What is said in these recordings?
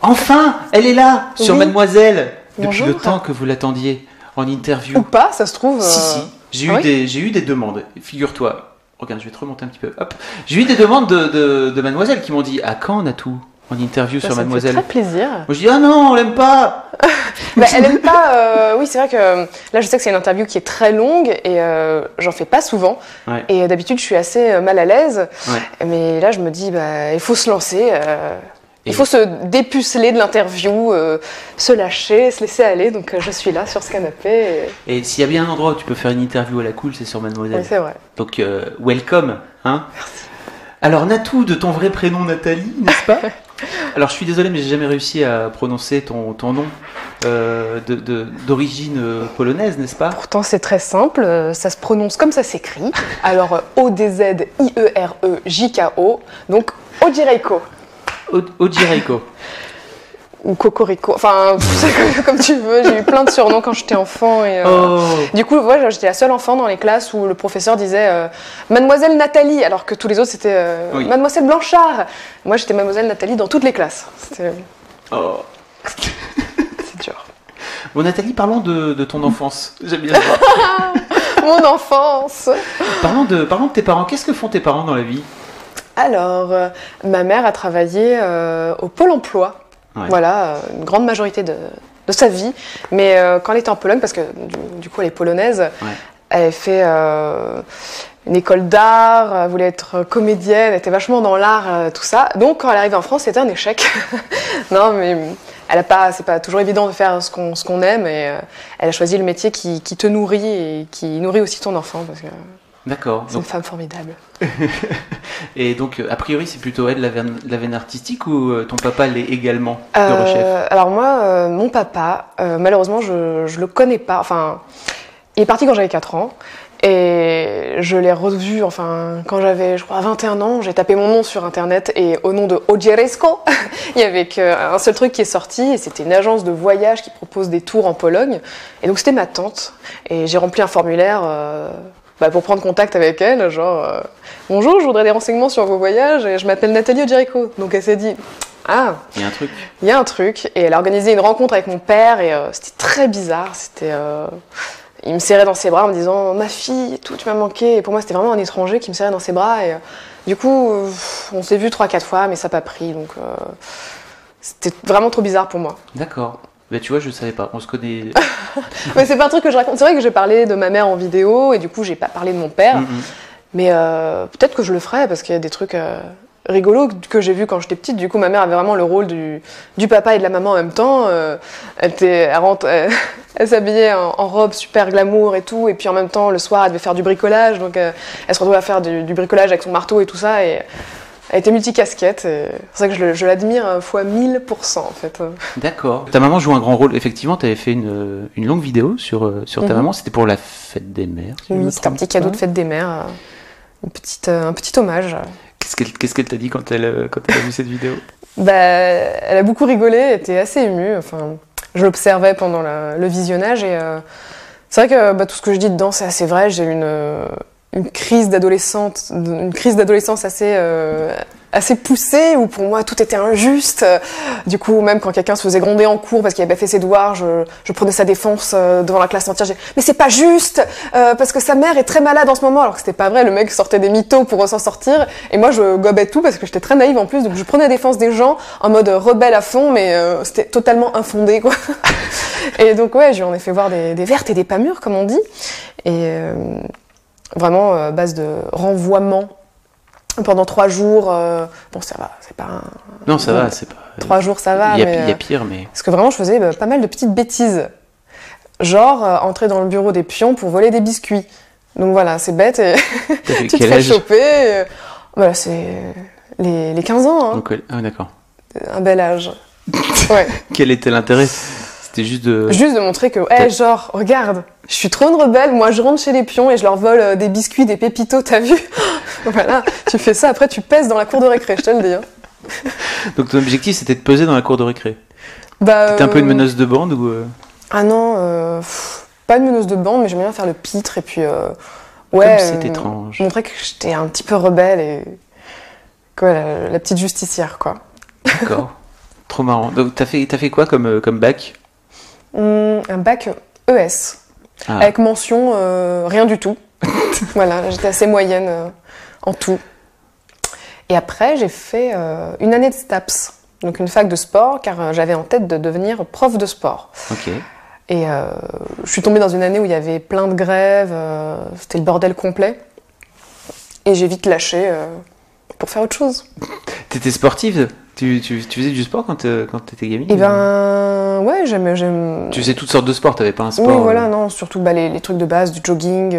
Enfin, elle est là, sur Oui. Mademoiselle. Depuis Bonjour. le temps que vous l'attendiez en interview. Ou pas, ça se trouve. Si. J'ai eu, Ah oui j'ai eu des demandes. Figure-toi. Regarde, je vais te remonter un petit peu. Hop. J'ai eu des demandes de Mademoiselle qui m'ont dit à quand Natou en interview sur Ça me fait Mademoiselle. très plaisir. Moi je dis ah non, on l'aime pas. Bah, elle aime pas. Oui, c'est vrai que là, je sais que c'est une interview qui est très longue et j'en fais pas souvent. Ouais. Et d'habitude, je suis assez mal à l'aise. Ouais. Mais là, je me dis, bah, il faut se lancer. Et Il faut se dépuceler de l'interview, se lâcher, se laisser aller. Donc, je suis là sur ce canapé. Et s'il y a bien un endroit où tu peux faire une interview à la cool, c'est sur Mademoiselle. Oui, c'est vrai. Donc welcome, hein. Merci. Alors Natou, de ton vrai prénom Nathalie, n'est-ce pas? Alors je suis désolé, mais j'ai jamais réussi à prononcer ton nom d'origine polonaise, n'est-ce pas? Pourtant, c'est très simple. Ça se prononce comme ça s'écrit. Alors, O-D-Z-I-E-R-E-J-K-O. Donc, Ojireko. Ojireko. Ou Cocorico, enfin comme tu veux, j'ai eu plein de surnoms quand j'étais enfant et du coup ouais, j'étais la seule enfant dans les classes où le professeur disait Mademoiselle Nathalie alors que tous les autres c'était Oui. Mademoiselle Blanchard. Moi j'étais Mademoiselle Nathalie dans toutes les classes. C'était Oh. c'est dur. Bon Nathalie, parlons de ton enfance. J'aime bien ça. Mon enfance. Parlons de tes parents. Qu'est-ce que font tes parents dans la vie? Alors ma mère a travaillé au Pôle Emploi. Ouais. Voilà, une grande majorité de sa vie. Mais quand elle était en Pologne, parce que du coup elle est polonaise, Ouais. elle avait fait une école d'art, elle voulait être comédienne, elle était vachement dans l'art, tout ça. Donc quand elle est arrivée en France, c'était un échec. Non, mais c'est pas toujours évident de faire ce qu'on aime. Et elle a choisi le métier qui te nourrit et qui nourrit aussi ton enfant. Parce que D'accord. c'est une femme formidable. Et donc, a priori, c'est plutôt elle la veine artistique ou ton papa l'est également de rechef? Alors moi, mon papa, malheureusement, je le connais pas. Enfin, il est parti quand j'avais 4 ans. Et je l'ai revu, enfin, quand j'avais, je crois, 21 ans, j'ai tapé mon nom sur Internet et au nom de Ojireko, il y avait qu'un seul truc qui est sorti et c'était une agence de voyage qui propose des tours en Pologne. Et donc c'était ma tante. Et j'ai rempli un formulaire pour prendre contact avec elle, genre bonjour, je voudrais des renseignements sur vos voyages et je m'appelle Nathalie Ojireko. Donc elle s'est dit ah, Il y a un truc. il y a un truc. Et elle a organisé une rencontre avec mon père et c'était très bizarre. Il me serrait dans ses bras en me disant ma fille, tout, tu m'as manqué. Et pour moi, c'était vraiment un étranger qui me serrait dans ses bras. Et du coup, on s'est vu 3-4 fois, mais ça n'a pas pris. Donc c'était vraiment trop bizarre pour moi. D'accord. Bah, tu vois, je savais pas. On se connaît. Mais c'est pas un truc que je raconte. C'est vrai que j'ai parlé de ma mère en vidéo et du coup, j'ai pas parlé de mon père. Mais peut-être que je le ferai parce qu'il y a des trucs rigolos que j'ai vus quand j'étais petite. Du coup, ma mère avait vraiment le rôle du papa et de la maman en même temps. Elle s'habillait en robe super glamour et tout. Et puis en même temps, le soir, elle devait faire du bricolage. Donc elle se retrouvait à faire du bricolage avec son marteau et tout ça. Et elle était multicasquette. C'est pour ça que je l'admire fois 1000% en fait. D'accord. Ta maman joue un grand rôle. Effectivement, tu avais fait une longue vidéo sur ta maman. C'était pour la fête des mères. Si je me Oui, c'était un trompe petit cadeau pas. de fête des mères. Un petit hommage. Qu'est-ce qu'elle t'a dit quand elle a vu cette vidéo? Elle a beaucoup rigolé, elle était assez émue. Enfin, je l'observais pendant le visionnage et c'est vrai que tout ce que je dis dedans, c'est assez vrai. J'ai eu une crise d'adolescence assez poussée où pour moi tout était injuste. Du coup, même quand quelqu'un se faisait gronder en cours parce qu'il avait pas fait ses devoirs, je prenais sa défense devant la classe entière. Mais c'est pas juste parce que sa mère est très malade en ce moment. Alors que c'était pas vrai, le mec sortait des mythos pour s'en sortir et moi je gobais tout parce que j'étais très naïve en plus. Donc je prenais la défense des gens en mode rebelle à fond, mais c'était totalement infondé quoi. Et donc ouais, je lui en ai fait voir des vertes et des pas mûres comme on dit. Et vraiment base de renvoiement. Pendant 3 jours, bon ça va, c'est pas un... Non, ça va, c'est pas... 3 jours ça va, Il y mais... a pire, mais... Parce que vraiment je faisais pas mal de petites bêtises. Genre entrer dans le bureau des pions pour voler des biscuits. Donc voilà, c'est bête et tu te fais choper. Voilà, c'est les 15 ans, hein. Donc, ah, d'accord. Un bel âge. Ouais. Quel était l'intérêt? C'était juste de montrer que, genre, regarde, je suis trop une rebelle, moi je rentre chez les pions et je leur vole des biscuits, des pépitos, t'as vu? Voilà, tu fais ça, après tu pèses dans la cour de récré, je te le dis. Hein. Donc ton objectif c'était de peser dans la cour de récré? T'étais un peu une meneuse de bande ou Ah non, pas une meneuse de bande, mais j'aimais bien faire le pitre et puis... Comme c'est étrange. Montrer que j'étais un petit peu rebelle et... Quoi, la petite justicière, quoi. D'accord. Trop marrant. Donc t'as fait quoi comme bac? Un bac ES, avec mention rien du tout. Voilà, j'étais assez moyenne en tout. Et après, j'ai fait une année de STAPS, donc une fac de sport, car j'avais en tête de devenir prof de sport. Ok. Et je suis tombée dans une année où il y avait plein de grèves, c'était le bordel complet. Et j'ai vite lâché pour faire autre chose. T'étais sportive? Tu faisais du sport quand t'étais gamine? Eh ben, ouais, j'aime... Tu faisais toutes sortes de sports, t'avais pas un sport? Oui, voilà, non, surtout les trucs de base, du jogging,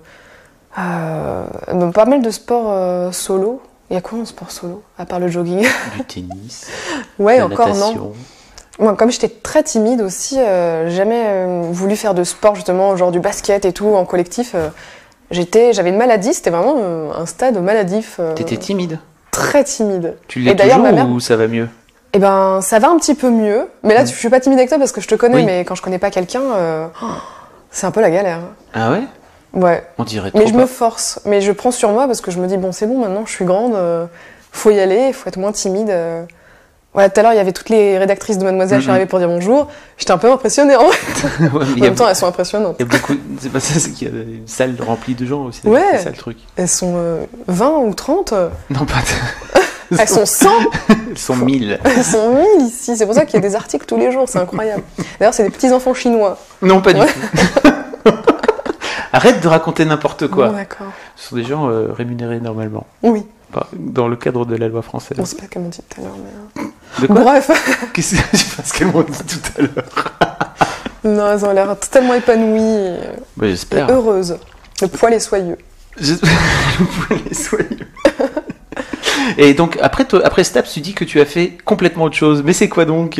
pas mal de sports solo. Il y a quoi en sport solo, à part le jogging? Du tennis, ouais, la encore natation. Non. Moi, comme j'étais très timide aussi, j'ai jamais voulu faire de sport, justement, genre du basket et tout, en collectif. J'avais une maladie, c'était vraiment un stade maladif. T'étais timide? Très timide. Tu l'es toujours ou ça va mieux? Eh ben, ça va un petit peu mieux. Mais là, je suis pas timide avec toi parce que je te connais, mais quand je connais pas quelqu'un, c'est un peu la galère. Ah ouais? Ouais. On dirait trop. Mais je me force. Mais je prends sur moi parce que je me dis, bon, c'est bon, maintenant, je suis grande, faut y aller, faut être moins timide. Voilà, tout à l'heure, il y avait toutes les rédactrices de Mademoiselle, je suis arrivée pour dire bonjour. J'étais un peu impressionnée, en fait. Ouais, en même temps, elles sont impressionnantes. Il y a beaucoup... C'est pas ça, c'est qu'il y a une salle remplie de gens aussi. Ouais. C'est ça le truc. Elles sont 20 ou 30. Non, pas... Elles sont 100. Elles sont 1000. Elles sont 1000 ici. C'est pour ça qu'il y a des articles tous les jours. C'est incroyable. D'ailleurs, c'est des petits-enfants chinois. Non, pas du tout. Arrête de raconter n'importe quoi. Bon, d'accord. Ce sont des gens rémunérés normalement. Oui. Dans le cadre de la loi française. On sait pas comment on dit tout à l'heure, mais... De quoi? Bref. Qu'est-ce que c'est parce qu'elles m'ont dit tout à l'heure? Non, elles ont l'air totalement épanouies. Bah, j'espère. Et heureuses. Le poil est soyeux. Le poil est soyeux. Et donc, après STAPS, tu dis que tu as fait complètement autre chose. Mais c'est quoi donc?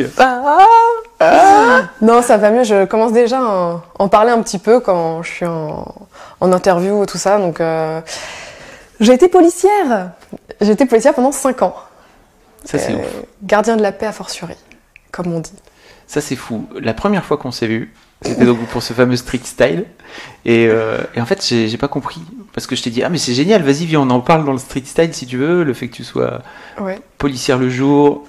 Non, ça va mieux. Je commence déjà à en parler un petit peu quand je suis en interview et tout ça. Donc, j'ai été policière. J'ai été policière pendant 5 ans. Ça, c'est ouf. Gardien de la paix à fortiori, comme on dit. Ça, c'est fou. La première fois qu'on s'est vu, c'était donc pour ce fameux street style. Et en fait, j'ai pas compris. Parce que je t'ai dit, ah, mais c'est génial, vas-y, viens, on en parle dans le street style si tu veux. Le fait que tu sois policière le jour.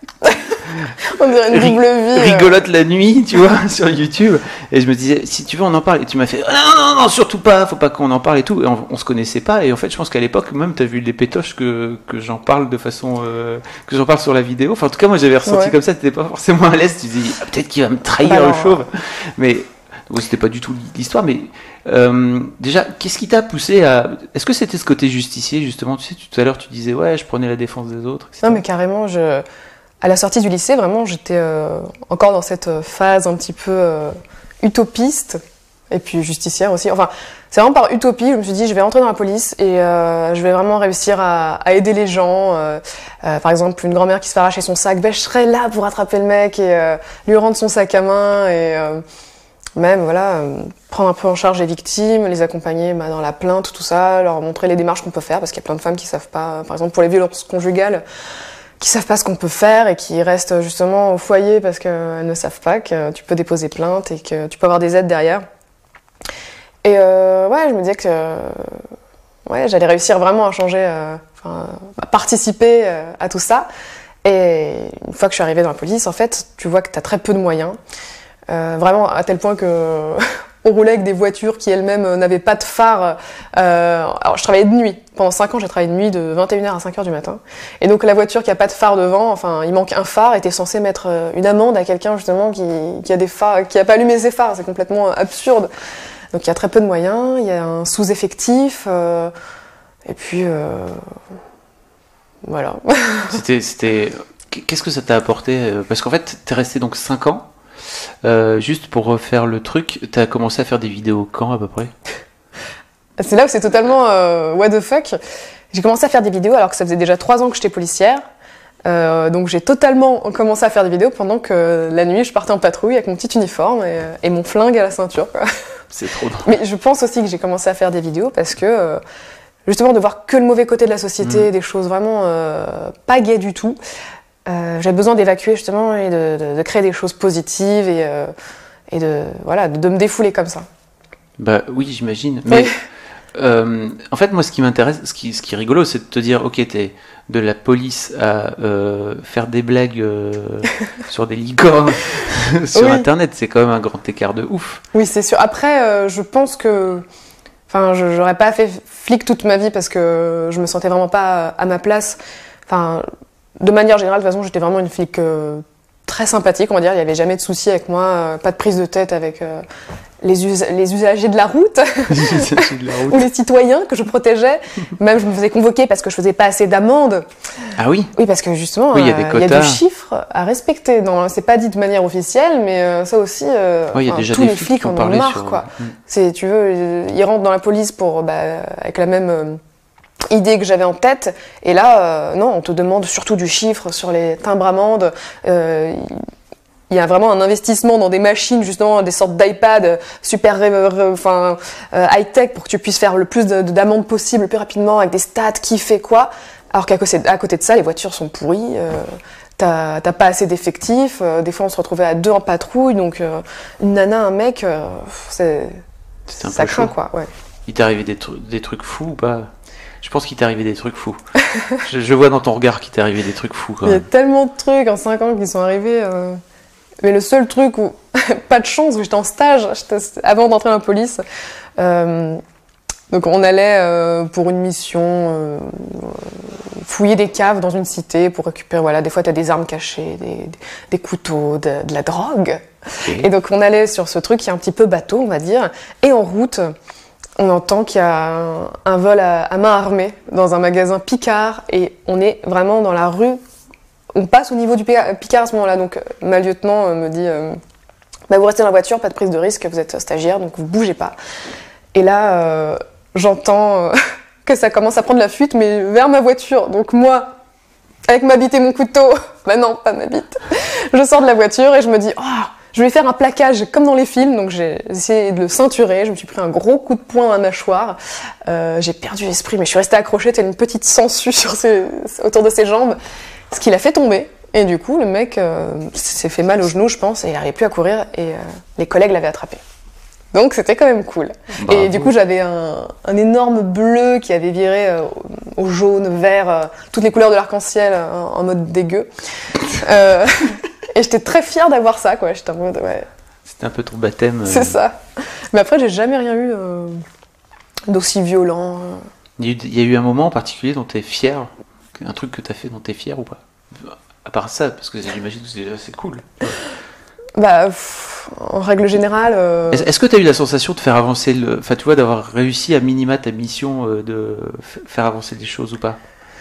On dirait une double vie. Rigolote la nuit, tu vois, sur YouTube. Et je me disais, si tu veux, on en parle. Et tu m'as fait, non, surtout pas, faut pas qu'on en parle et tout. Et on se connaissait pas. Et en fait, je pense qu'à l'époque, même, t'as vu les pétoches que j'en parle de façon. Que j'en parle sur la vidéo. Enfin, en tout cas, moi, j'avais ressenti comme ça, t'étais pas forcément à l'aise. Tu te dis, peut-être qu'il va me trahir le chauve. Mais. Oui, c'était pas du tout l'histoire, mais déjà, qu'est-ce qui t'a poussé à... Est-ce que c'était ce côté justicier, justement? Tu sais, tout à l'heure, tu disais, ouais, je prenais la défense des autres, etc. Non, mais carrément, à la sortie du lycée, vraiment, j'étais encore dans cette phase un petit peu utopiste, et puis justicière aussi. Enfin, c'est vraiment par utopie, je me suis dit, je vais rentrer dans la police et je vais vraiment réussir à aider les gens. Par exemple, une grand-mère qui se fait arracher son sac, ben, je serai là pour attraper le mec et lui rendre son sac à main et... Même, voilà, prendre un peu en charge les victimes, les accompagner dans la plainte, tout ça, leur montrer les démarches qu'on peut faire, parce qu'il y a plein de femmes qui savent pas, par exemple pour les violences conjugales, qui savent pas ce qu'on peut faire et qui restent justement au foyer parce qu'elles ne savent pas que tu peux déposer plainte et que tu peux avoir des aides derrière. Et ouais, je me disais que j'allais réussir vraiment à changer, à participer à tout ça. Et une fois que je suis arrivée dans la police, en fait, tu vois que tu as très peu de moyens. Vraiment à tel point que on roulait avec des voitures qui elles-mêmes n'avaient pas de phare. Alors je travaillais de nuit. Pendant 5 ans, j'ai travaillé de nuit de 21h à 5h du matin. Et donc la voiture qui a pas de phare devant, enfin il manque un phare, était censée mettre une amende à quelqu'un justement qui a des phares, qui a pas allumé ses phares. C'est complètement absurde. Donc il y a très peu de moyens, il y a un sous-effectif. Et puis voilà. C'était... Qu'est-ce que ça t'a apporté? Parce qu'en fait, t'es resté donc 5 ans. Juste pour refaire le truc, t'as commencé à faire des vidéos quand à peu près? C'est là où c'est totalement what the fuck. J'ai commencé à faire des vidéos alors que ça faisait déjà 3 ans que j'étais policière. Donc j'ai totalement commencé à faire des vidéos pendant que la nuit je partais en patrouille avec mon petit uniforme et mon flingue à la ceinture, quoi. C'est trop drôle. Mais je pense aussi que j'ai commencé à faire des vidéos parce que justement de voir que le mauvais côté de la société, des choses vraiment pas gaies du tout. J'avais besoin d'évacuer justement et de créer des choses positives et de me défouler comme ça. Bah oui, j'imagine. Mais En fait, moi, ce qui m'intéresse, ce qui est rigolo, c'est de te dire, ok, t'es de la police à faire des blagues sur des licornes sur Oui. Internet, c'est quand même un grand écart de ouf. Oui, c'est sûr. Après, je pense que... Enfin, j'aurais pas fait flic toute ma vie parce que je me sentais vraiment pas à ma place. Enfin, de manière générale, de toute façon, j'étais vraiment une flic très sympathique, on va dire. Il n'y avait jamais de soucis avec moi, pas de prise de tête avec les usagers de la route ou les citoyens que je protégeais. Même, je me faisais convoquer parce que je faisais pas assez d'amendes. Ah oui? Oui, parce que justement, Oui, il y a des il y a quotas. du chiffre à respecter. C'est pas dit de manière officielle, mais ça aussi, Oui, il y a déjà tous des les flics flics qui ont en ont parlé marre, sur... quoi. Tu veux, ils rentrent dans la police pour, avec la même idée que j'avais en tête, et là, non, on te demande surtout du chiffre sur les timbres-amendes. Il y a vraiment un investissement dans des machines, justement, des sortes d'iPad super high-tech pour que tu puisses faire le plus d'amendes possible le plus rapidement avec des stats, qui fait quoi. Alors qu'à côté de ça, les voitures sont pourries, t'as pas assez d'effectifs, des fois on se retrouvait à 2 en patrouille, donc une nana, un mec, C'était un ça peu craint chaud. quoi, ouais. Il t'est arrivé des trucs fous ou pas? Je pense qu'il t'est arrivé des trucs fous. je vois dans ton regard qu'il t'est arrivé des trucs fous quand Il y a même. tellement de trucs en 5 ans qui sont arrivés. Mais le seul truc où, pas de chance, où j'étais en stage avant d'entrer dans la police. Donc on allait pour une mission fouiller des caves dans une cité pour récupérer, voilà, des fois t'as des armes cachées, des couteaux, de la drogue. Okay. Et donc on allait sur ce truc qui est un petit peu bateau, on va dire, et en route, on entend qu'il y a un vol à main armée dans un magasin Picard, et on est vraiment dans la rue. On passe au niveau du Picard à ce moment-là, donc ma lieutenant me dit vous restez dans la voiture, pas de prise de risque, vous êtes stagiaire, donc vous bougez pas. Et là, j'entends que ça commence à prendre la fuite, mais vers ma voiture. Donc moi, avec ma bite et mon couteau, non, pas ma bite, je sors de la voiture et je me dis je vais faire un plaquage comme dans les films, donc j'ai essayé de le ceinturer, je me suis pris un gros coup de poing à la mâchoire, j'ai perdu l'esprit, mais je suis restée accrochée telle une petite sangsue autour de ses jambes, ce qui l'a fait tomber, et du coup le mec s'est fait mal au genou je pense, et il n'arrivait plus à courir, et les collègues l'avaient attrapé. Donc c'était quand même cool. Bravo. Et du coup j'avais un énorme bleu qui avait viré au jaune, vert, toutes les couleurs de l'arc-en-ciel en mode dégueu. Et j'étais très fière d'avoir ça, quoi. J'étais en mode, ouais. C'était un peu ton baptême. C'est ça. Mais après, j'ai jamais rien eu d'aussi violent. Il y a eu un moment en particulier dont t'es fier, un truc que t'as fait dont t'es fier ou pas? À part ça, parce que j'imagine que c'est cool. En règle générale... Est-ce que t'as eu la sensation de faire avancer Enfin, tu vois, d'avoir réussi à minima ta mission de faire avancer des choses ou pas?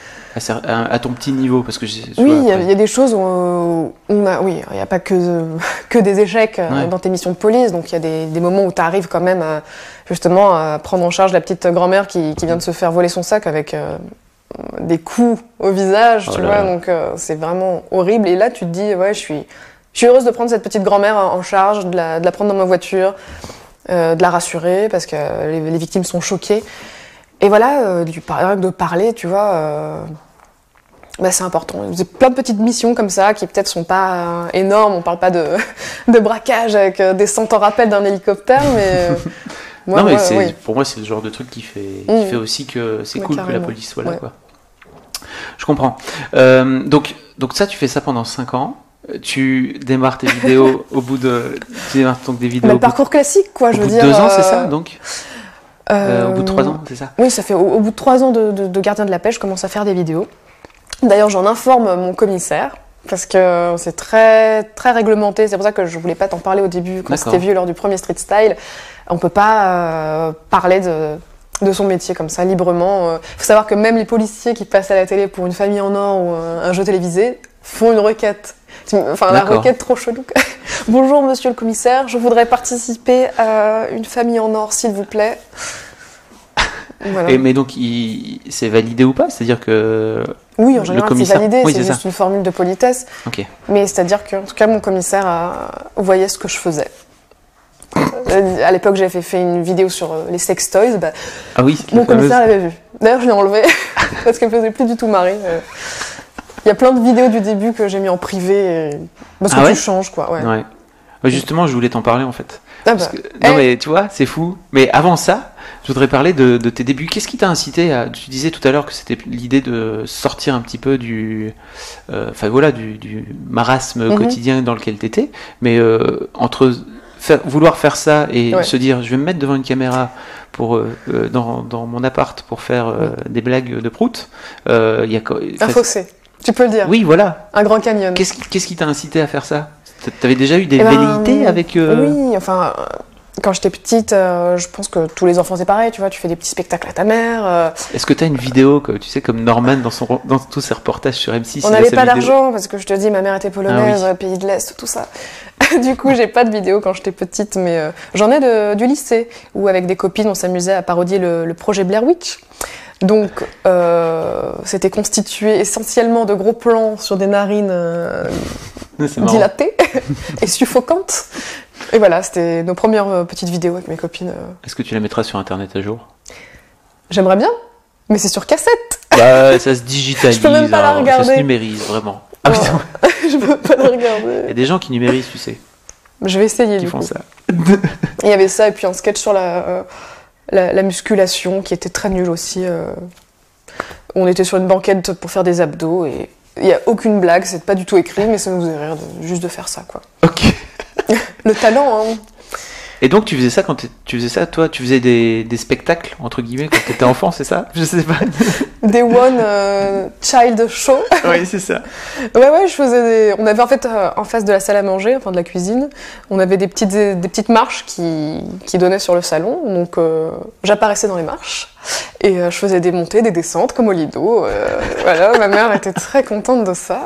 À ton petit niveau, parce que oui, il y a des choses où il n'y a pas que des échecs dans tes missions de police, donc il y a des moments où tu arrives quand même justement à prendre en charge la petite grand-mère qui vient de se faire voler son sac avec des coups au visage, tu vois, donc c'est vraiment horrible, et là tu te dis, ouais, je suis heureuse de prendre cette petite grand-mère en charge, de la prendre dans ma voiture, de la rassurer, parce que les victimes sont choquées. Et voilà, de parler, tu vois, c'est important. Il y a plein de petites missions comme ça qui peut-être sont pas énormes. On parle pas de braquage avec des centaines en rappel d'un hélicoptère, mais pour moi c'est le genre de truc qui fait aussi que c'est cool carrément. Que la police soit là, quoi. Je comprends. Donc ça, tu fais ça pendant 5 ans. Tu démarres tes vidéos au bout de... Tu démarres donc des vidéos... le parcours classique, quoi, je veux dire. Au bout de 2 ans, c'est ça, donc au bout de 3 ans, c'est ça? Oui, ça fait au bout de 3 ans de gardien de la paix, je commence à faire des vidéos. D'ailleurs, j'en informe mon commissaire, parce que c'est très, très réglementé. C'est pour ça que je voulais pas t'en parler au début, quand c'était vieux lors du premier Street Style. On peut pas parler de son métier comme ça, librement. Faut savoir que même les policiers qui passent à la télé pour Une famille en or ou un jeu télévisé font une requête. Enfin, la requête trop chelou. Bonjour, monsieur le commissaire, je voudrais participer à Une famille en or, s'il vous plaît. Voilà. Mais donc, c'est validé ou pas? C'est-à-dire que... Oui, en général, c'est validé, oui, c'est juste une formule de politesse. Okay. Mais c'est-à-dire qu'en tout cas, mon commissaire voyait ce que je faisais. À l'époque, j'avais fait une vidéo sur les sex toys. Ah oui, mon commissaire l'avait vu. D'ailleurs, je l'ai enlevé parce qu'elle faisait plus du tout marrer. Il y a plein de vidéos du début que j'ai mis en privé parce que tu changes, quoi. Ouais. Justement, je voulais t'en parler en fait. Ah Parce que- non mais tu vois, c'est fou. Mais avant ça, je voudrais parler de tes débuts. Qu'est-ce qui t'a incité à... Tu disais tout à l'heure que c'était l'idée de sortir un petit peu enfin voilà, du marasme quotidien dans lequel t'étais. Mais entre vouloir faire ça et se dire, je vais me mettre devant une caméra pour dans mon appart pour faire des blagues de prout, il y a un fossé. Tu peux le dire. Oui, voilà. Un grand canyon. Qu'est-ce qui t'a incité à faire ça? T'avais déjà eu des Eh ben, velléités avec... Oui, enfin, quand j'étais petite, je pense que tous les enfants c'est pareil, tu vois, tu fais des petits spectacles à ta mère. Est-ce que t'as une vidéo, tu sais, comme Norman dans tous ses reportages sur M6? On n'avait pas d'argent, parce que je te dis, ma mère était polonaise, pays de l'Est, tout ça. Du coup, j'ai pas de vidéo quand j'étais petite, mais j'en ai du lycée, où avec des copines, on s'amusait à parodier le projet Blair Witch. Donc, c'était constitué essentiellement de gros plans sur des narines dilatées et suffocantes. Et voilà, c'était nos premières petites vidéos avec mes copines. Est-ce que tu la mettras sur Internet à jour? J'aimerais bien, mais c'est sur cassette. Bah, ça se digitalise, je peux même pas la regarder. Ça se numérise, vraiment. Ah, putain. Je peux pas la regarder. Il y a des gens qui numérisent, tu sais. Je vais essayer, qui font ça. Il y avait ça, et puis un sketch sur la musculation, qui était très nul aussi. On était sur une banquette pour faire des abdos, et il n'y a aucune blague, c'est pas du tout écrit, mais ça nous faisait rire juste de faire ça, quoi. Ok. Le talent, hein. Et donc tu faisais ça tu faisais ça, toi, tu faisais des spectacles, entre guillemets, quand t'étais enfant, c'est ça? Je sais pas. Des child show. Oui, c'est ça. Ouais, je faisais on avait en fait, en face de la salle à manger, enfin de la cuisine, on avait des petites marches qui donnaient sur le salon, donc j'apparaissais dans les marches, et je faisais des montées, des descentes, comme au Lido. Voilà, ma mère était très contente de ça.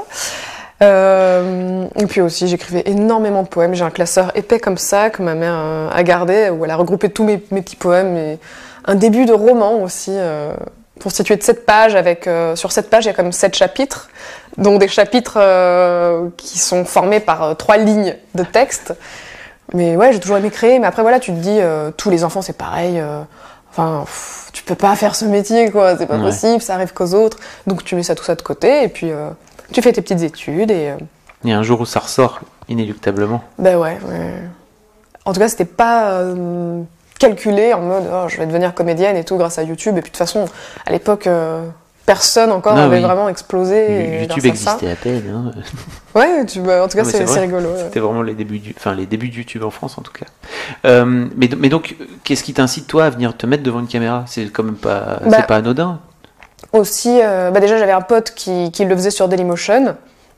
Et puis aussi, j'écrivais énormément de poèmes. J'ai un classeur épais comme ça que ma mère a gardé, où elle a regroupé tous mes petits poèmes, et un début de roman aussi, constitué de 7 pages. Sur 7 pages, il y a comme 7 chapitres, dont des chapitres qui sont formés par 3 lignes de texte. Mais ouais, j'ai toujours aimé créer. Mais après, voilà, tu te dis, tous les enfants, c'est pareil. Enfin, tu peux pas faire ce métier, quoi. C'est pas possible, ça arrive qu'aux autres. Donc tu mets tout ça de côté, et puis... tu fais tes petites études et... Il y a un jour où ça ressort, inéluctablement. Ben ouais. En tout cas, c'était pas calculé en mode « je vais devenir comédienne et tout grâce à YouTube ». Et puis de toute façon, à l'époque, personne encore avait vraiment explosé. YouTube existait à peine. Hein. Ouais, en tout cas, c'est rigolo. C'était vraiment les débuts de YouTube en France, en tout cas. Mais donc, qu'est-ce qui t'incite, toi, à venir te mettre devant une caméra? C'est quand même pas, c'est pas anodin. Aussi, déjà j'avais un pote qui le faisait sur Dailymotion,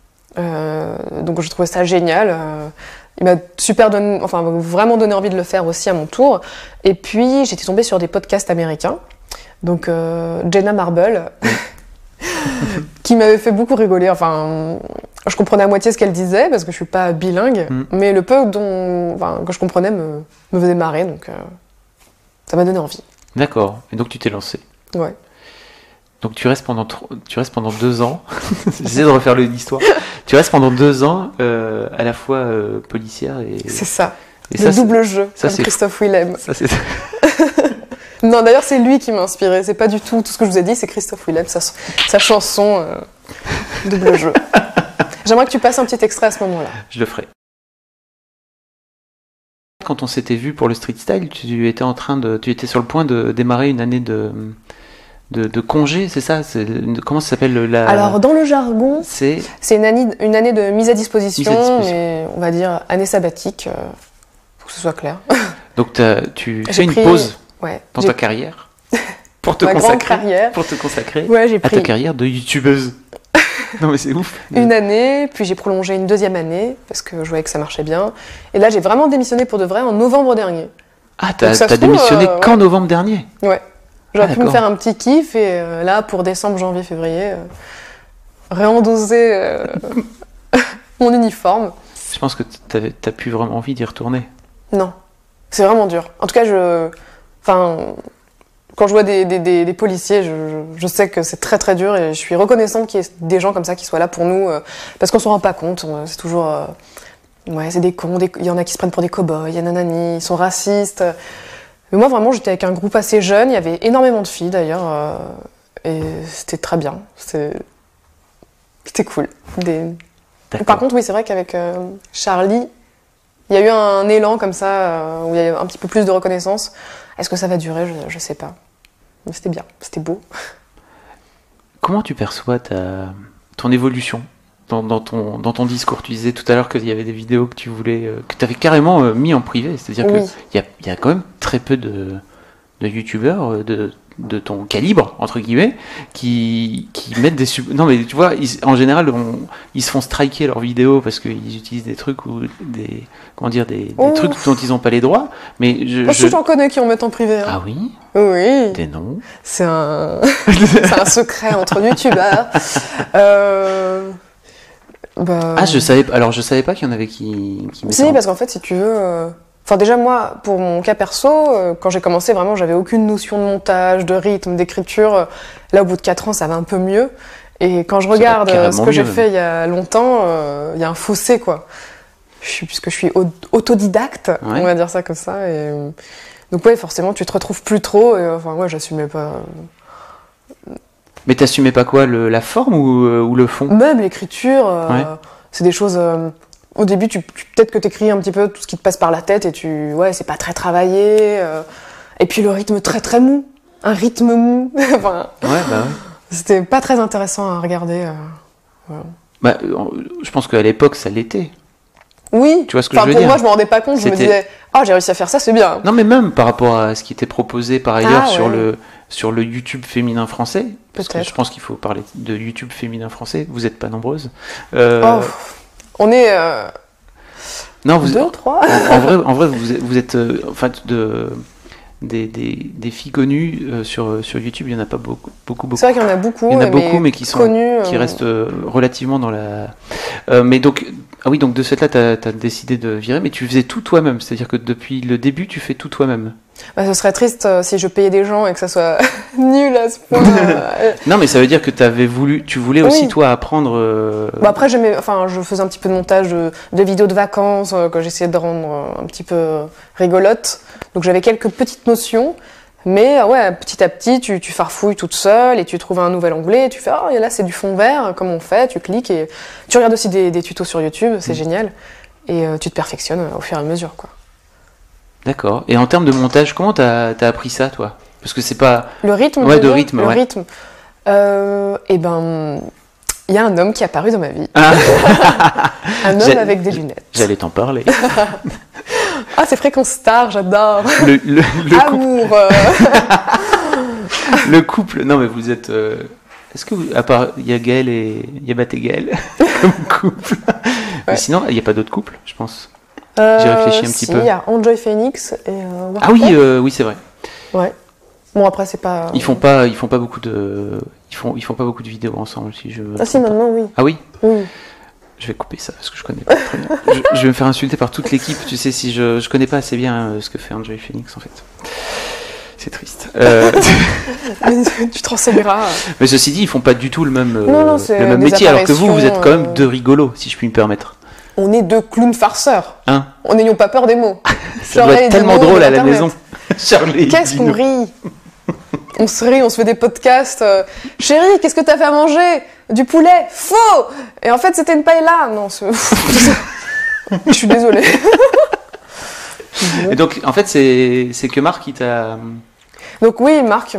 donc je trouvais ça génial. Il m'a vraiment donné envie de le faire aussi à mon tour. Et puis j'étais tombée sur des podcasts américains, donc Jenna Marble, qui m'avait fait beaucoup rigoler. Enfin, je comprenais à moitié ce qu'elle disait parce que je suis pas bilingue, mais le peu que je comprenais me faisait marrer, donc ça m'a donné envie. D'accord. Et donc tu t'es lancée. Ouais. Donc tu restes pendant 2 ans. J'essaie de refaire l'histoire. Tu restes pendant 2 ans à la fois policière et... C'est ça. Et le double jeu, ça, comme Christophe Willem. Ça, c'est... Non, d'ailleurs, c'est lui qui m'a inspiré. C'est pas du tout ce que je vous ai dit, c'est Christophe Willem, sa chanson double jeu. J'aimerais que tu passes un petit extrait à ce moment-là. Je le ferai. Quand on s'était vu pour le street style, tu étais sur le point de démarrer une année de congé, c'est ça? Comment ça s'appelle Alors, dans le jargon, c'est une année de mise à disposition, mais on va dire année sabbatique, pour que ce soit clair. Donc, tu fais une pause dans ta carrière pour te consacrer à ta carrière de youtubeuse. Non, mais c'est ouf. Une année, puis j'ai prolongé une 2e année, parce que je voyais que ça marchait bien. Et là, j'ai vraiment démissionné pour de vrai en novembre dernier. Ah, t'as démissionné qu'en novembre dernier? Ouais. J'aurais pu me faire un petit kiff et là, pour décembre, janvier, février, réendoser mon uniforme. Je pense que t'as plus vraiment envie d'y retourner. Non, c'est vraiment dur. En tout cas, quand je vois des policiers, je sais que c'est très très dur et je suis reconnaissante qu'il y ait des gens comme ça qui soient là pour nous, parce qu'on s'en rend pas compte. C'est toujours... c'est des cons, il y en a qui se prennent pour des cow-boys, il y a nanani, ils sont racistes... Mais moi, vraiment, j'étais avec un groupe assez jeune. Il y avait énormément de filles, d'ailleurs. Et c'était très bien. C'était cool. Par contre, oui, c'est vrai qu'avec Charlie, Il y a eu un élan comme ça, où il y a eu un petit peu plus de reconnaissance. Est-ce que ça va durer? Je sais pas. Mais c'était bien, c'était beau. Comment tu perçois ton évolution dans ton discours? Tu disais tout à l'heure qu'il y avait des vidéos que tu voulais, que tu avais carrément mis en privé. C'est-à-dire Oui. qu'il y a quand même très peu de youtubeurs de ton calibre, entre guillemets, qui mettent des... Non mais tu vois, en général, ils se font striker leurs vidéos parce qu'ils utilisent des trucs ou des... Comment dire, des trucs dont ils n'ont pas les droits. Mais J'en connais qui en mettent en privé. Hein. Ah oui? Oui. Des noms? C'est un... c'est un secret entre youtubeurs. Ah, je savais pas qu'il y en avait qui mettaient Si, parce qu'en fait, si tu veux... Enfin, déjà, moi, pour mon cas perso, quand j'ai commencé, vraiment, j'avais aucune notion de montage, de rythme, d'écriture. Là, au bout de 4 ans, ça va un peu mieux. Et quand je regarde ce que j'ai fait il y a longtemps, il y a un fossé, quoi. Puisque je suis autodidacte, on va dire ça comme ça. Et... Donc, ouais, forcément, tu te retrouves plus trop. Et, enfin, moi, j'assumais pas... Mais t'assumais pas quoi, la forme ou le fond? Même l'écriture, c'est des choses... Au début, peut-être que t'écris un petit peu tout ce qui te passe par la tête et c'est pas très travaillé. Et puis le rythme très très mou. Un rythme mou. Enfin, c'était pas très intéressant à regarder. Voilà. Bah, je pense qu'à l'époque, ça l'était. Oui. Tu vois ce que je veux dire? Pour moi, je me rendais pas compte. Je me disais, j'ai réussi à faire ça, c'est bien. Non, mais même par rapport à ce qui était proposé par ailleurs sur le YouTube féminin français. Parce que je pense qu'il faut parler de YouTube féminin français. Vous êtes pas nombreuses. On est non, vous 2, 3. En vrai, vous êtes enfin des filles connues sur YouTube. Il y en a pas beaucoup. C'est vrai qu'il y en a beaucoup. Il y en a beaucoup, mais qui sont connus, qui restent relativement dans la. Mais donc donc de ce fait-là, t'as décidé de virer, mais tu faisais tout toi-même. C'est-à-dire que depuis le début, tu fais tout toi-même. Ce serait triste si je payais des gens et que ça soit nul à ce point. Non, mais ça veut dire que tu voulais aussi toi apprendre. Après, je faisais un petit peu de montage de vidéos de vacances que j'essayais de rendre un petit peu rigolotes. Donc j'avais quelques petites notions, mais petit à petit, tu farfouilles toute seule et tu trouves un nouvel onglet. Et tu fais et là c'est du fond vert, comment on fait? Tu cliques et tu regardes aussi des tutos sur YouTube, c'est génial. Et tu te perfectionnes au fur et à mesure, quoi. D'accord. Et en termes de montage, comment t'as appris ça, toi? Parce que c'est pas... Le rythme. Le rythme. Il y a un homme qui est apparu dans ma vie. Un homme avec des lunettes. J'allais t'en parler. C'est Fréquence Star, j'adore. Le Amour. Le couple. Non, mais vous êtes... Est-ce que à part il y a Gaël et il y a Bat et Gaël comme couple. Mais sinon, il n'y a pas d'autres couples, je pense. J'ai réfléchi un petit peu. Il y a Enjoy Phoenix et Ah oui, oui, c'est vrai. Ouais. Bon, après c'est pas. Ils font pas beaucoup de vidéos ensemble, si je. Si, maintenant oui. Ah oui. Oui. Je vais couper ça parce que je connais pas très bien. Je vais me faire insulter par toute l'équipe. Tu sais, si je connais pas assez bien ce que fait Enjoy Phoenix en fait. C'est triste. Tu te renseigneras. Mais ceci dit, ils font pas du tout le même métier, alors que vous êtes quand même deux rigolos, si je puis me permettre. On est deux clowns farceurs. Hein? On n'ayons pas peur des mots. Ça doit être tellement drôle à la maison. Charlie, qu'est-ce qu'on rit? On se rit, on se fait des podcasts. Chérie, qu'est-ce que t'as fait à manger? Du poulet? Faux! Et en fait, c'était une paella. Non, je suis désolée. Et donc, en fait, c'est que Marc qui t'a... Donc oui, Marc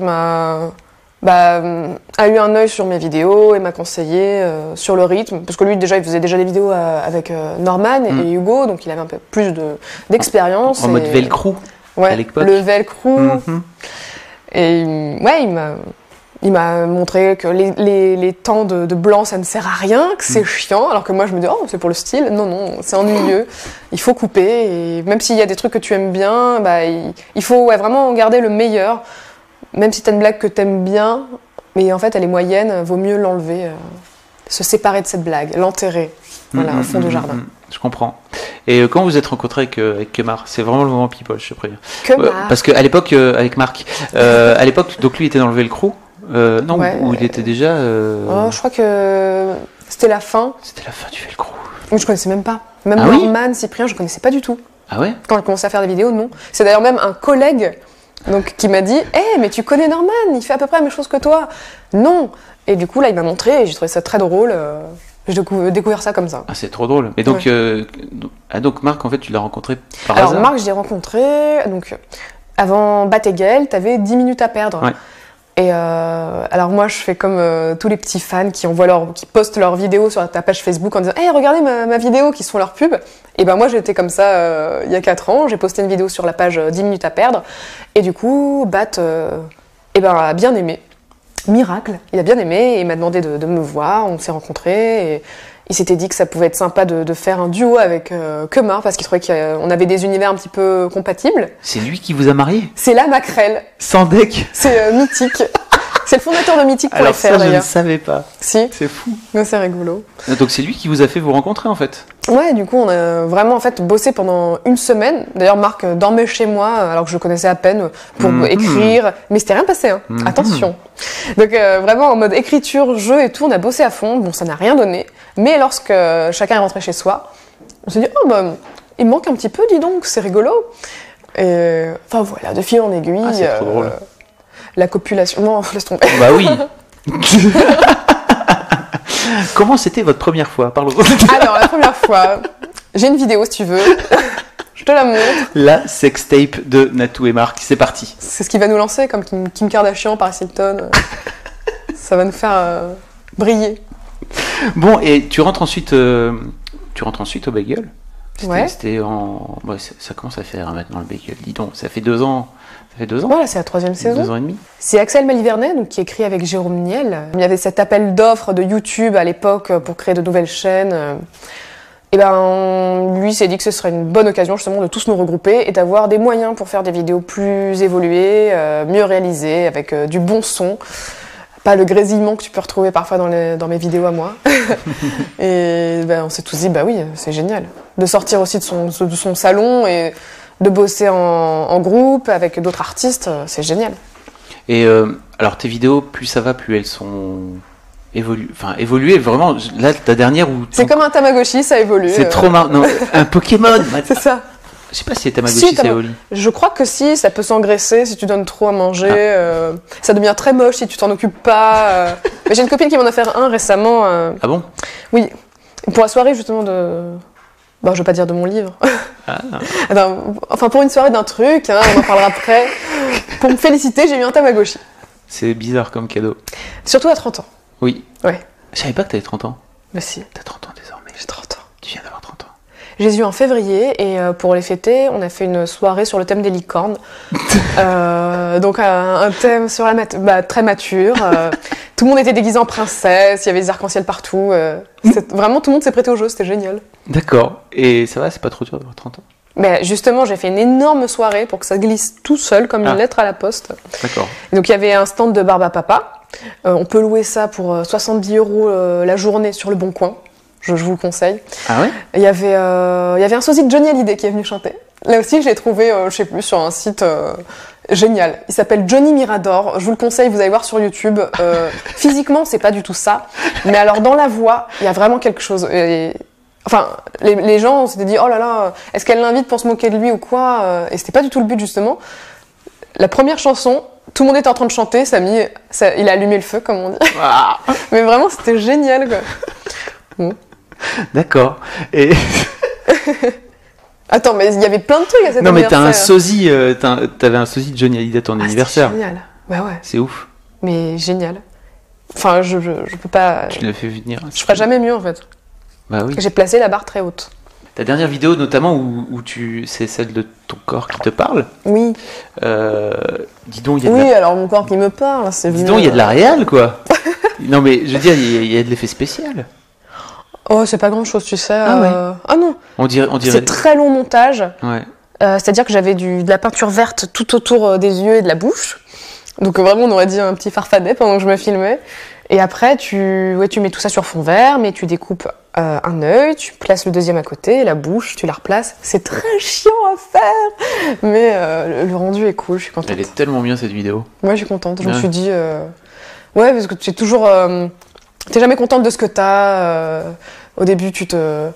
a eu un œil sur mes vidéos et m'a conseillé sur le rythme, parce que lui déjà il faisait déjà des vidéos avec Norman et Hugo, donc il avait un peu plus d'expérience. En mode velcro à l'époque. Le velcro. Et il m'a montré que les temps de blanc ça ne sert à rien, que c'est chiant, alors que moi je me dis c'est pour le style. Non, c'est ennuyeux. Il faut couper, et même s'il y a des trucs que tu aimes bien, il faut vraiment garder le meilleur. Même si t'as une blague que t'aimes bien, mais en fait elle est moyenne, vaut mieux l'enlever, se séparer de cette blague, l'enterrer, au fond du jardin. Je comprends. Et quand vous êtes rencontrés avec Kemar, c'est vraiment le moment people, je te préviens. Kemar. Parce qu'à l'époque, avec Marc, à l'époque, donc lui était dans le velcro, où il était déjà... je crois que c'était la fin. C'était la fin du velcro. Je connaissais même pas. Même Norman, Cyprien, je connaissais pas du tout. Ah ouais? Quand il commençait à faire des vidéos, non. C'est d'ailleurs même un collègue qui m'a dit mais tu connais Norman, il fait à peu près la même chose que toi. Non. Et du coup là il m'a montré et j'ai trouvé ça très drôle. J'ai découvert ça comme ça. Ah, c'est trop drôle. Mais donc Ah, donc Marc, en fait, tu l'as rencontré par Alors hasard. Marc, je l'ai rencontré, donc avant Bat et Gaël, t'avais 10 minutes à perdre. Ouais. Et alors moi, je fais comme tous les petits fans qui postent leurs vidéos sur ta page Facebook en disant « Hey, regardez ma vidéo », qui se font leur pub. Et ben moi, j'étais comme ça il y a 4 ans. J'ai posté une vidéo sur la page 10 minutes à perdre. Et du coup, Bat a bien aimé. Miracle, il a bien aimé et il m'a demandé de me voir. On s'est rencontrés et il s'était dit que ça pouvait être sympa de faire un duo avec Kemar parce qu'il trouvait qu'on avait des univers un petit peu compatibles. C'est lui qui vous a marié? C'est la Maquerelle. Sans deck? C'est Mythique. C'est le fondateur de Mythique.fr Alors ça, je ne d'ailleurs. savais pas. Si, C'est fou. mais c'est rigolo. Donc c'est lui qui vous a fait vous rencontrer, en fait? Ouais, du coup, on a vraiment en fait bossé pendant une semaine. D'ailleurs, Marc dormait chez moi alors que je le connaissais à peine pour écrire, mais c'était rien passé, hein. Attention. Donc vraiment en mode écriture, jeu et tout, on a bossé à fond. Bon, ça n'a rien donné, mais lorsque chacun est rentré chez soi, on s'est dit oh bah il me manque un petit peu, dis donc, c'est rigolo. Et enfin voilà, de fil en aiguille. Ah, c'est trop drôle. La copulation, non, laisse tomber. Bah oui. Comment c'était votre première fois? Parlons. Alors la première fois, j'ai une vidéo si tu veux. Je te la montre. La sextape de Natou et Marc, c'est parti. C'est ce qui va nous lancer, comme Kim Kardashian, Paris Hilton. Ça va nous faire briller. Bon, et tu rentres ensuite au bagel. Ouais. C'était en... Ouais, ça commence à faire maintenant le bagel, dis donc. Ça fait 2 ans. Ça fait 2 ans? Voilà, c'est la 3e saison. 2 ans et demi. C'est Axel Malivernet, donc, qui écrit avec Jérôme Niel. Il y avait cet appel d'offres de YouTube à l'époque pour créer de nouvelles chaînes. Et ben, lui s'est dit que ce serait une bonne occasion justement de tous nous regrouper et d'avoir des moyens pour faire des vidéos plus évoluées, mieux réalisées, avec du bon son. Pas le grésillement que tu peux retrouver parfois dans mes vidéos à moi. Et ben, on s'est tous dit, bah oui, c'est génial. De sortir aussi de son salon et de bosser en groupe avec d'autres artistes, c'est génial. Et alors tes vidéos, plus ça va, plus elles sont évoluées vraiment. Là, ta dernière où c'est comme un Tamagotchi, ça évolue. c'est trop marrant. Non, un Pokémon. C'est ça. Je sais pas si les Tamagotchi ça évolue. Je crois que si, ça peut s'engraisser si tu donnes trop à manger. Ça devient très moche si tu t'en occupes pas. Mais j'ai une copine qui m'en a fait un récemment. Ah bon? Oui, pour la soirée justement de... Bon, je veux pas dire de mon livre. Ah. Enfin, pour une soirée d'un truc, hein, on en parlera après. Pour me féliciter, j'ai eu un Tamagotchi. C'est bizarre comme cadeau. Surtout à 30 ans. Oui. Ouais. Je savais pas que t'avais 30 ans. Mais si, T'as 30 ans désormais. j'ai 30 ans. Tu viens d'avoir 30 ans. Je les ai eu en février et pour les fêter, on a fait une soirée sur le thème des licornes. Donc un thème sur très mature. Tout le monde était déguisé en princesse, il y avait des arcs-en-ciel partout. Vraiment, tout le monde s'est prêté au jeu, c'était génial. D'accord. Et ça va, c'est pas trop dur d'avoir 30 ans? Mais justement, j'ai fait une énorme soirée pour que ça glisse tout seul, comme une lettre à la poste. D'accord. Et donc il y avait un stand de barbe à papa. On peut louer ça pour 70 € la journée sur le Bon Coin. Je vous le conseille. Ah ouais? Il y avait un sosie de Johnny Hallyday qui est venu chanter. Là aussi, je l'ai trouvé, je sais plus, sur un site génial. Il s'appelle Johnny Mirador. Je vous le conseille, vous allez voir sur YouTube. Physiquement, c'est pas du tout ça. Mais alors, dans la voix, il y a vraiment quelque chose. Enfin, les gens s'étaient dit, oh là là, est-ce qu'elle l'invite pour se moquer de lui ou quoi? Et c'était pas du tout le but, justement. La première chanson, tout le monde était en train de chanter, il a allumé le feu, comme on dit. Ah. Mais vraiment, c'était génial, quoi. Bon. D'accord. Et... Attends, mais il y avait plein de trucs à cet non, mais anniversaire. t'as un sosie, t'avais un sosie de Johnny Hallyday à ton anniversaire. C'était génial. Bah ouais. C'est ouf. Mais génial. Enfin, je peux pas. Tu l'as fait venir. Je ferais jamais mieux en fait. Bah oui. J'ai placé la barre très haute. Ta dernière vidéo, notamment, où c'est celle de ton corps qui te parle. Oui. Dis donc, il y a Oui, alors mon corps qui me parle, c'est Dis venu. donc, il y a de la réal, quoi. Non, mais je veux dire, il y a de l'effet spécial. Oh, c'est pas grand chose, tu sais. Ah ouais. Ah non. On dirait. C'est très long montage. Ouais. C'est-à-dire que j'avais de la peinture verte tout autour des yeux et de la bouche. Donc vraiment, on aurait dit un petit farfadet pendant que je me filmais. Et après, tu mets tout ça sur fond vert, mais tu découpes un œil, tu places le deuxième à côté, la bouche, tu la replaces. C'est très chiant à faire, mais le rendu est cool, je suis contente. Elle est tellement bien, cette vidéo. Moi, je suis contente. Je me suis dit... Ouais, parce que tu es toujours... T'es jamais contente de ce que t'as. Au début, tu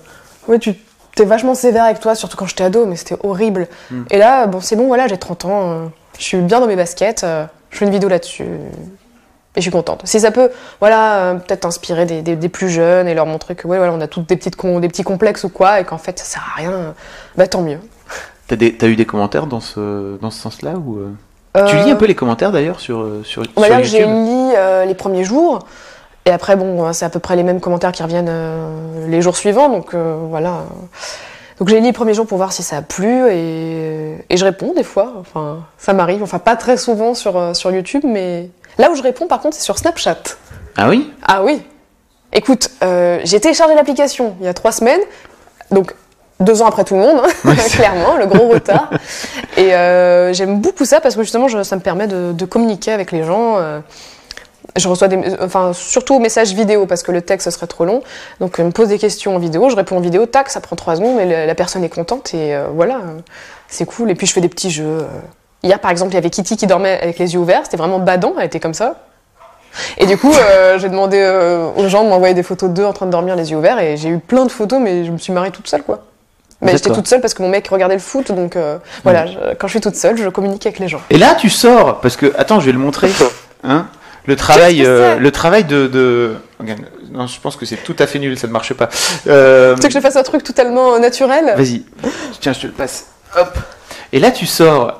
t'es vachement sévère avec toi, surtout quand j'étais ado, mais c'était horrible. Et là, bon, c'est bon, voilà, j'ai 30 ans, je suis bien dans mes baskets, je fais une vidéo là-dessus. Et je suis contente. Si ça peut, peut-être inspirer des plus jeunes et leur montrer que, on a toutes des petits complexes ou quoi, et qu'en fait, ça sert à rien, tant mieux. T'as eu des commentaires dans ce sens-là ou Tu lis un peu les commentaires d'ailleurs sur YouTube. J'ai lu les premiers jours, et après, c'est à peu près les mêmes commentaires qui reviennent les jours suivants, donc voilà. Donc j'ai lu les premiers jours pour voir si ça a plu, et je réponds des fois, enfin, ça m'arrive, pas très souvent sur YouTube, mais là où je réponds par contre, c'est sur Snapchat. Ah oui ? Ah oui. Écoute, j'ai téléchargé l'application il y a 3 semaines, donc 2 ans après tout le monde, clairement, le gros retard. Et j'aime beaucoup ça parce que justement, ça me permet de communiquer avec les gens. Je reçois surtout aux messages vidéo parce que le texte ce serait trop long. Donc, on me pose des questions en vidéo, je réponds en vidéo, tac, ça prend 3 secondes et la personne est contente et c'est cool. Et puis, je fais des petits jeux. Hier, par exemple, il y avait Kitty qui dormait avec les yeux ouverts, c'était vraiment badant, elle était comme ça. Et du coup, j'ai demandé aux gens de m'envoyer des photos d'eux en train de dormir les yeux ouverts et j'ai eu plein de photos, mais je me suis marrée toute seule, quoi. Mais j'étais toute seule parce que mon mec regardait le foot, donc quand je suis toute seule, je communique avec les gens. Et là, tu sors, parce que, attends, je vais le montrer, hein, le travail de... Non, je pense que c'est tout à fait nul, ça ne marche pas. Tu veux que je fasse un truc totalement naturel ? Vas-y, tiens, je te le passe. Hop. Et là, tu sors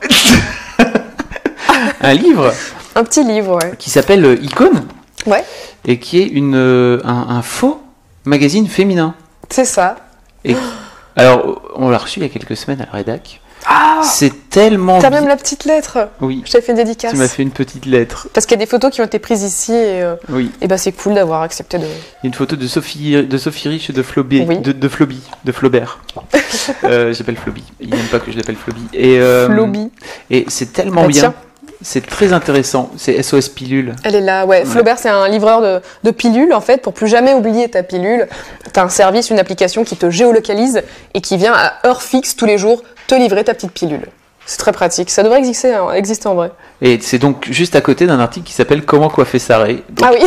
un livre. Un petit livre, ouais. Qui s'appelle Icône. Ouais. Et qui est un faux magazine féminin. C'est ça. Et... Alors, on l'a reçu il y a quelques semaines à la rédac. Ah, c'est tellement... T'as même la petite lettre. Oui. Je t'ai fait une dédicace. Tu m'as fait une petite lettre. Parce qu'il y a des photos qui ont été prises ici et, oui. Et c'est cool d'avoir accepté de... Il y a une photo de Sophie Rich et de Flobé, oui. de Flaubert. J'appelle Floby. Il n'aime pas que je l'appelle Floby. Floby. Et c'est tellement bien. Tiens. C'est très intéressant, c'est SOS Pilule. Elle est là, ouais. Flaubert, c'est un livreur de pilules, en fait, pour plus jamais oublier ta pilule. T'as un service, une application qui te géolocalise et qui vient à heure fixe tous les jours te livrer ta petite pilule. C'est très pratique, ça devrait exister en vrai. Et c'est donc juste à côté d'un article qui s'appelle Comment coiffer Sarré. Donc, ah oui.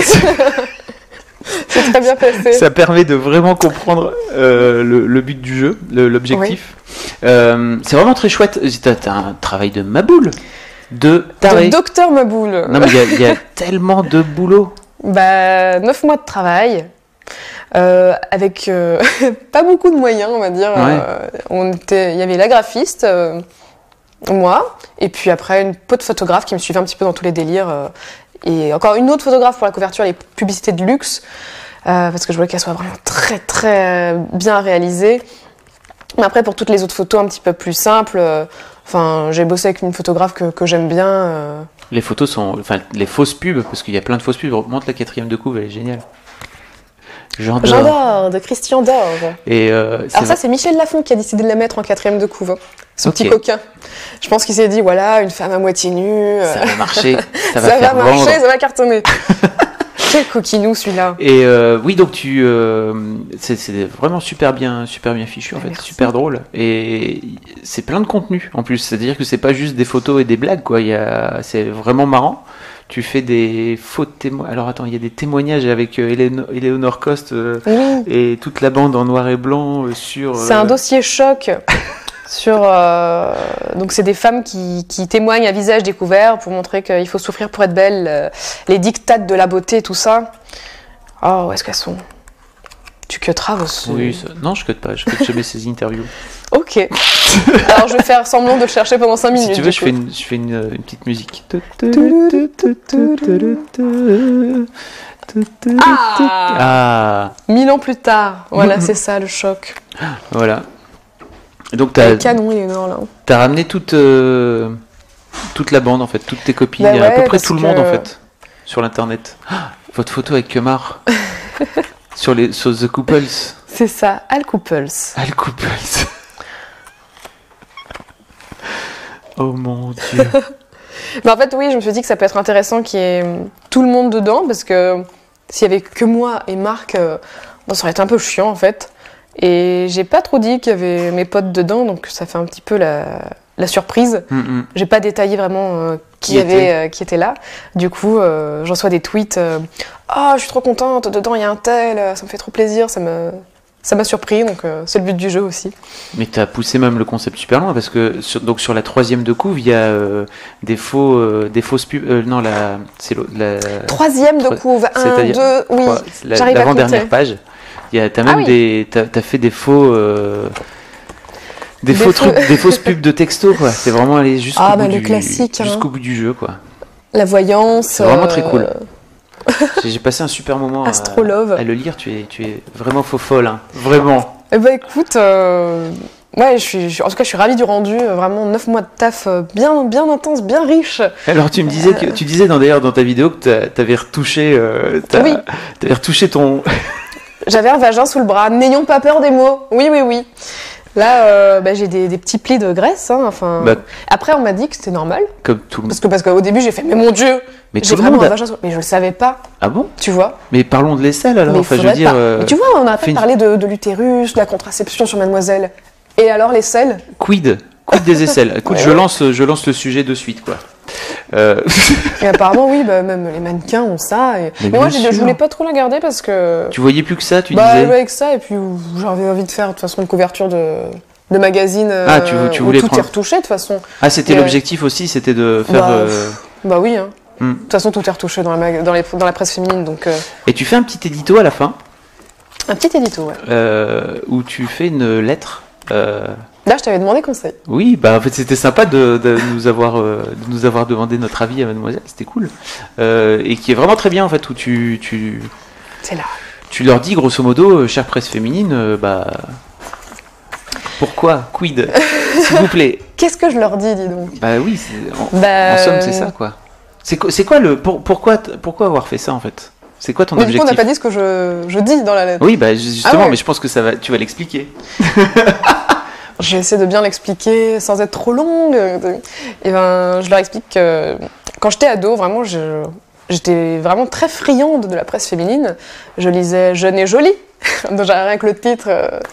C'est très bien passé. Ça permet de vraiment comprendre le but du jeu, l'objectif. Oui. C'est vraiment très chouette. T'as un travail de maboule. De Docteur Maboule. Non mais il y a tellement de boulot. 9 mois de travail, avec pas beaucoup de moyens, on va dire. Ouais. Il y avait la graphiste, moi, et puis après une pote de photographe qui me suivait un petit peu dans tous les délires, et encore une autre photographe pour la couverture, les publicités de luxe, parce que je voulais qu'elle soit vraiment très très bien réalisée. Mais après, pour toutes les autres photos un petit peu plus simples, j'ai bossé avec une photographe que j'aime bien. Les photos sont... Enfin, les fausses pubs, parce qu'il y a plein de fausses pubs. Montre la 4e de couve, elle est géniale. J'adore, de Christian Dore. Et alors ça, c'est Michel Lafon qui a décidé de la mettre en 4e de couve. Son petit coquin. Je pense qu'il s'est dit, voilà, une femme à moitié nue. Ça va marcher. Ça va marcher, vendre. Ça va cartonner. Quel coquinou celui-là. Et oui, donc c'est vraiment super bien fichu en fait, merci. Super drôle. Et c'est plein de contenu en plus, c'est-à-dire que c'est pas juste des photos et des blagues quoi. C'est vraiment marrant. Tu fais des faux témoignages. Alors attends, il y a des témoignages avec Eleanor Cost oui. Et toute la bande en noir et blanc sur. C'est un dossier choc. Donc c'est des femmes qui témoignent à visage découvert pour montrer qu'il faut souffrir pour être belle, les dictates de la beauté, tout ça. Oh, où est-ce qu'elles sont ? Tu cutteras aussi. Oui, non, je cutte pas, je cutte jamais ces interviews. Ok. Alors je vais faire semblant de le chercher pendant 5 minutes. Si tu veux, je fais une petite musique. Ah 1000 ans plus tard, voilà, c'est ça le choc. Voilà. Et donc le canon, il est énorme là. T'as ramené toute la bande en fait, toutes tes copines, il y a à peu près tout le monde en fait sur l'internet. Votre photo avec Kemar sur The Couples. C'est ça, Al Couples. Al Couples. Oh mon Dieu. Mais en fait, oui, je me suis dit que ça peut être intéressant qu'il y ait tout le monde dedans parce que s'il y avait que moi et Marc, ça aurait été un peu chiant en fait. Et j'ai pas trop dit qu'il y avait mes potes dedans, donc ça fait un petit peu la surprise. J'ai pas détaillé vraiment qui était là. Du coup, j'en reçois des tweets. Je suis trop contente, dedans il y a un tel, ça me fait trop plaisir, ça me ça m'a surpris, donc c'est le but du jeu aussi. Mais tu as poussé même le concept super loin, parce que donc sur la 3e de couve, il y a des fausses pubs. Non, c'est la 3e de couve, 1, 2, oui, j'arrive à l'avant-dernière compter. page. T'as même t'as fait des faux. Des fausses pubs de texto, quoi. C'est vraiment aller le classique, jusqu'au bout du jeu, quoi. La voyance. C'est vraiment très cool. J'ai passé un super moment Astrolove. à le lire. Tu es vraiment faux folle, hein. Vraiment. Eh ben écoute, ouais, en tout cas, je suis ravie du rendu. Vraiment 9 mois de taf bien intense, bien riche. Alors tu me disais tu disais d'ailleurs dans ta vidéo que t'avais retouché, Oui. t'avais retouché ton. J'avais un vagin sous le bras. N'ayons pas peur des mots. Oui, oui, oui. Là, j'ai des petits plis de graisse. Hein, enfin. Après, on m'a dit que c'était normal. Comme tout le monde. Parce qu'au début, j'ai fait, mais mon Dieu, mais j'ai vraiment un vagin sous... Mais je le savais pas. Ah bon? Tu vois? Mais parlons de l'aisselle alors. Mais enfin, je veux dire. Mais tu vois, on a parlé de l'utérus, de la contraception sur Mademoiselle. Et alors l'aisselle? Quid des aisselles? Écoute, je lance le sujet de suite, quoi. Et apparemment, oui, même les mannequins ont ça. Mais moi, je voulais pas trop la garder parce que. Tu voyais plus que ça, tu disais? Avec ça, et puis j'avais envie de faire de toute façon une couverture de magazine. Tu où voulais tout prendre... est retouché de toute façon. Ah, c'était l'objectif aussi, c'était de faire. Bah oui, hein. De toute façon, tout est retouché dans la presse féminine. Donc, Et tu fais un petit édito à la fin? Un petit édito, ouais. Où tu fais une lettre. Là, je t'avais demandé conseil. Oui, en fait, c'était sympa de nous avoir demandé notre avis à Mademoiselle, c'était cool. Et qui est vraiment très bien, en fait, où C'est là. Tu leur dis, grosso modo, chère presse féminine, pourquoi? Quid? S'il vous plaît. Qu'est-ce que je leur dis, dis donc? Bah oui, en somme, c'est ça, quoi. C'est quoi pourquoi avoir fait ça, en fait? C'est quoi ton objectif? Du coup, on n'a pas dit ce que je dis dans la lettre. Oui, justement, mais je pense que tu vas l'expliquer. Je vais essayer de bien l'expliquer sans être trop longue. Et je leur explique que quand j'étais ado, vraiment, j'étais vraiment très friande de la presse féminine. Je lisais Jeune et Jolie. Donc, rien que le titre.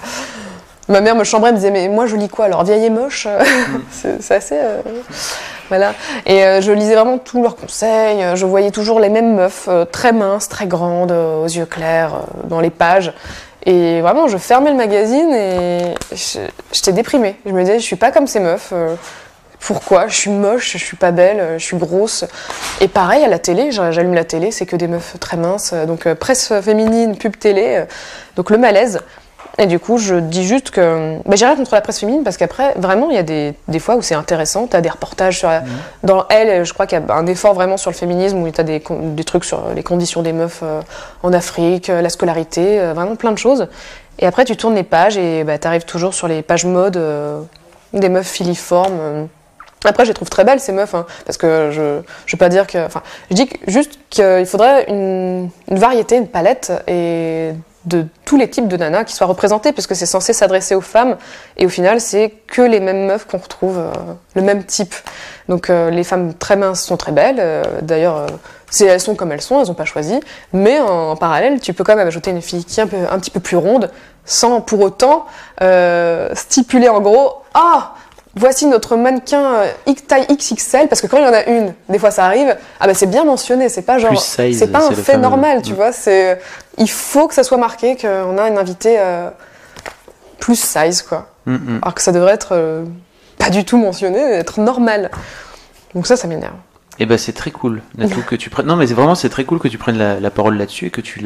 Ma mère me chambrait, me disait, mais moi je lis quoi alors? Vieille et moche? C'est assez. Voilà. Et je lisais vraiment tous leurs conseils. Je voyais toujours les mêmes meufs, très minces, très grandes, aux yeux clairs, dans les pages. Et vraiment, je fermais le magazine et j'étais déprimée. Je me disais, je suis pas comme ces meufs. Pourquoi? Je suis moche, je suis pas belle, je suis grosse. Et pareil, à la télé, j'allume la télé, c'est que des meufs très minces. Donc presse féminine, pub télé, donc le malaise. Et du coup, je dis juste que j'ai rien contre la presse féminine parce qu'après, vraiment, il y a des fois où c'est intéressant. Tu as des reportages sur dans Elle, je crois qu'il y a un effort vraiment sur le féminisme où tu as des trucs sur les conditions des meufs en Afrique, la scolarité, vraiment plein de choses. Et après, tu tournes les pages et tu arrives toujours sur les pages mode des meufs filiformes. Après, je les trouve très belles, ces meufs, hein, parce que je veux pas dire que... Enfin, je dis juste qu'il faudrait une variété, une palette et de tous les types de nanas qui soient représentés, parce que c'est censé s'adresser aux femmes, et au final, c'est que les mêmes meufs qu'on retrouve, le même type. Donc, les femmes très minces sont très belles, d'ailleurs, elles sont comme elles n'ont pas choisi, mais en parallèle, tu peux quand même ajouter une fille qui est un petit peu plus ronde, sans pour autant stipuler en gros « Ah, voici notre mannequin taille XXL », parce que quand il y en a une, des fois ça arrive, c'est bien mentionné, c'est pas genre, c'est pas un fait normal, tu vois, il faut que ça soit marqué qu'on a une invitée plus size, quoi. Alors que ça devrait être pas du tout mentionné, être normal. Donc ça m'énerve. Et c'est très cool, Natou, que tu prennes. Non, mais c'est très cool que tu prennes la parole là-dessus et que tu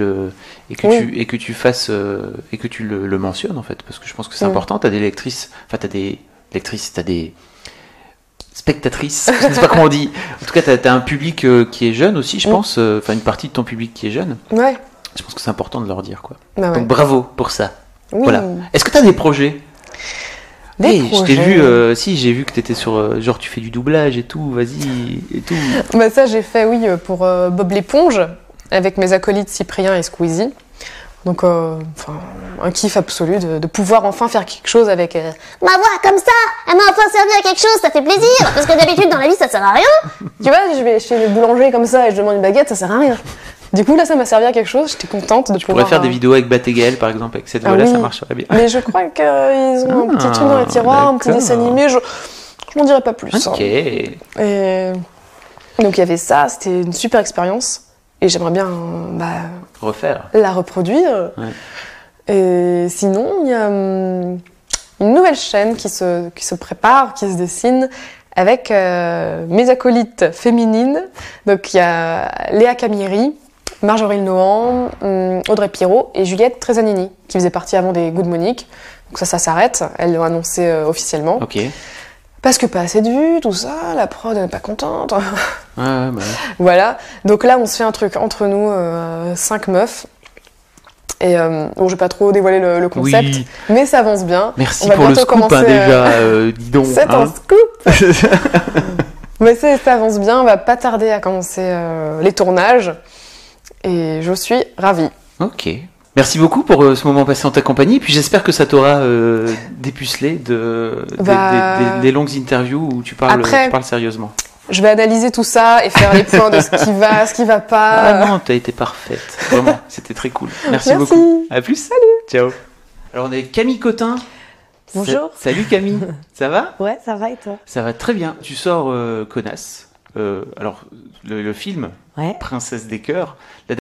tu fasses et que tu le mentionnes en fait, parce que je pense que c'est important. T'as des lectrices, t'as des spectatrices, je ne sais pas comment on dit. En tout cas, t'as un public qui est jeune aussi, je pense. Une partie de ton public qui est jeune. Ouais. Je pense que c'est important de leur dire, quoi. Ouais. Donc bravo pour ça. Oui. Voilà. Est-ce que t'as des projets? Je t'ai vu, j'ai vu que t'étais sur, genre tu fais du doublage et tout, vas-y, et tout. Ça j'ai fait, oui, pour Bob l'éponge, avec mes acolytes Cyprien et Squeezie. Donc, un kiff absolu de pouvoir enfin faire quelque chose avec... Ma voix comme ça, elle m'a enfin servi à quelque chose, ça fait plaisir, parce que d'habitude dans la vie ça sert à rien. Tu vois, je vais chez le boulanger comme ça et je demande une baguette, ça sert à rien. Du coup, là, ça m'a servi à quelque chose, j'étais contente de pouvoir... Tu pourrais faire des vidéos avec Batégael, par exemple, avec cette voix-là, ça marcherait bien. Mais je crois qu'ils ont un petit truc dans les tiroirs, un petit dessin animé, je m'en dirai pas plus. Ok. Et... Donc, il y avait ça, c'était une super expérience, et j'aimerais bien refaire. la reproduire. Ouais. Et sinon, il y a une nouvelle chaîne qui se prépare, qui se dessine avec mes acolytes féminines. Donc il y a Léa Camilleri, Marjorie Nohan, Audrey Pirot et Juliette Tresanini, qui faisaient partie avant des Good Monique. Donc ça s'arrête, elles l'ont annoncé officiellement. Ok. Parce que pas assez de vues, tout ça, la prod n'est pas contente. Bah. Voilà, donc là on se fait un truc entre nous, 5 meufs. Et bon, je vais pas trop dévoiler le concept, Oui. mais ça avance bien. Merci On va pour le bientôt scoop, commencer, déjà, dis donc. C'est un scoop. Mais ça avance bien, on va pas tarder à commencer les tournages. Et je suis ravie. Ok. Merci beaucoup pour ce moment passé en ta compagnie. Et puis j'espère que ça t'aura dépucelé des longues interviews où tu parles sérieusement. Je vais analyser tout ça et faire les points de ce qui va pas. Ah non, t'as été parfaite. Vraiment, c'était très cool. Merci beaucoup. À plus. Salut. Ciao. Alors on est avec Camille Cotin. Bonjour. Salut Camille. Ça va? Ouais, ça va et toi? Ça va très bien. Tu sors Connasse. Alors le film Ouais. Princesse des cœurs.